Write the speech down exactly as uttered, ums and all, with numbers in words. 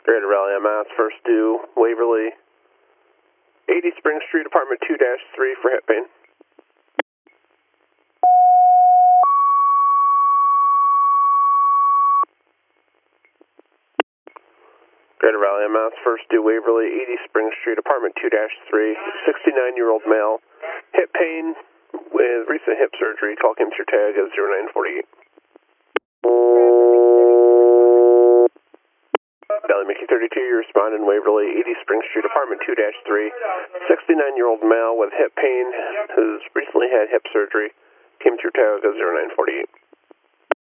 Greater Raleigh, Mass. First due, Waverly, eighty Spring Street, apartment two dash three for hip pain. Greater Raleigh, Mass. First due, Waverly, eighty Spring Street, apartment two dash three, sixty-nine-year-old male, hip pain with recent hip surgery. Call Kim to your tag at zero nine four eight. Valley Mickey thirty-two, you respond in Waverly, eighty Spring Street, apartment two dash three, sixty-nine-year-old male with hip pain who's recently had hip surgery. Came to your tag at zero nine four eight.